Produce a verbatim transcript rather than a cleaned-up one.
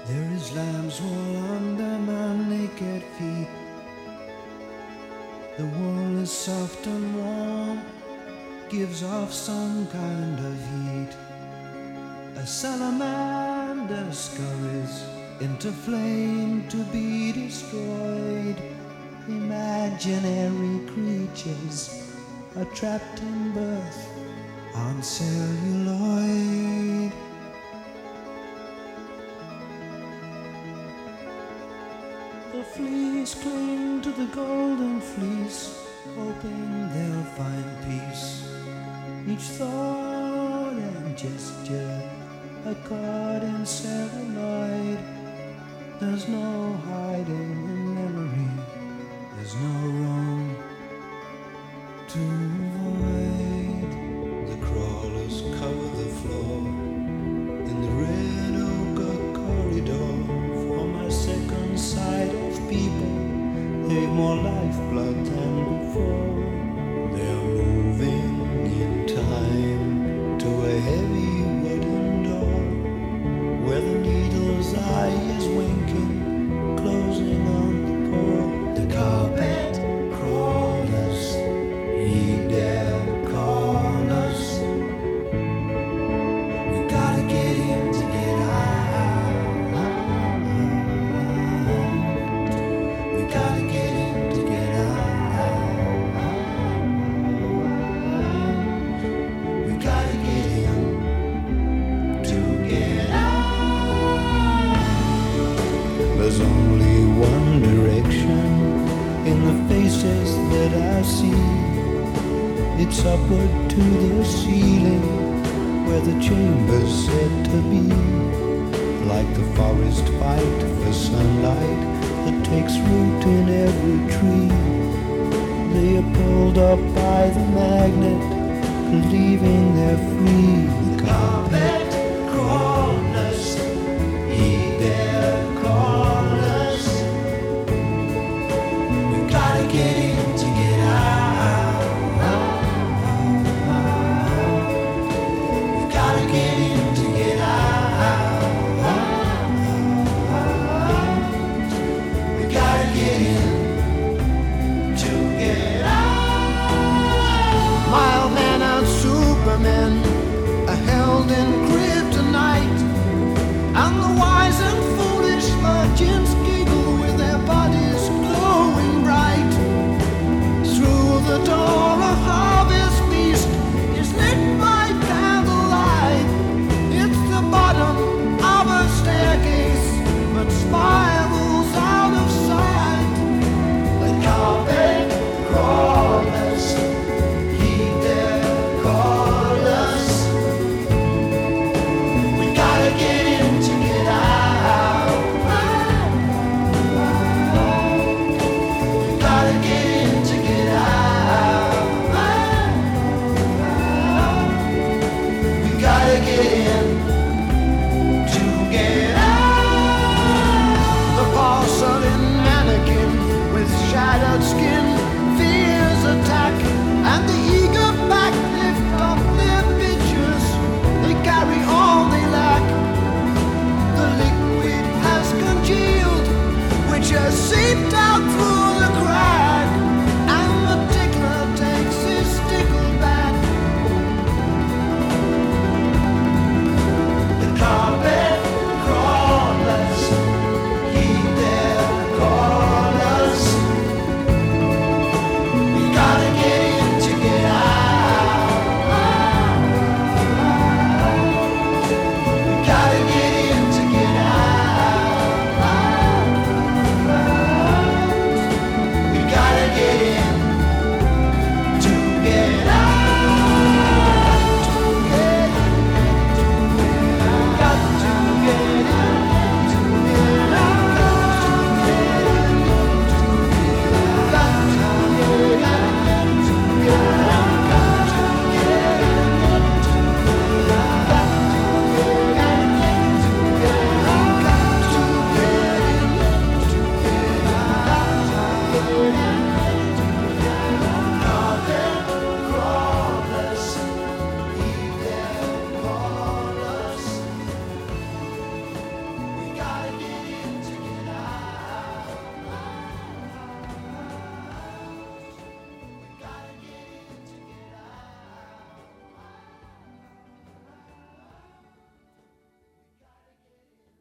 There is lamb's wool under my naked feet. The wool is soft and warm, gives off some kind of heat. A salamander scurries into flame to be destroyed. Imaginary creatures are trapped in birth on celluloid. The fleas cling to the golden fleece, hoping they'll find peace. Each thought and gesture a caught in celluloid. There's no hiding in memory, there's no wrong to avoid. The crawlers cover the floor in the red ochre corridor. For my second sight of people, they've more lifeblood than before. They're moving in time to a heavy wooden door, where the needle's eye is winking, closing on the poor. The carpet crawlers, heed their callers. We gotta get him to get out. We gotta get him to get out. We gotta get him to get out. There's only one direction in the faces that I see. It's upward to the ceiling, where the chamber's said to be. Like the forest fight for sunlight that takes root in every tree. They are pulled up by the magnet, believing they're free. The carpet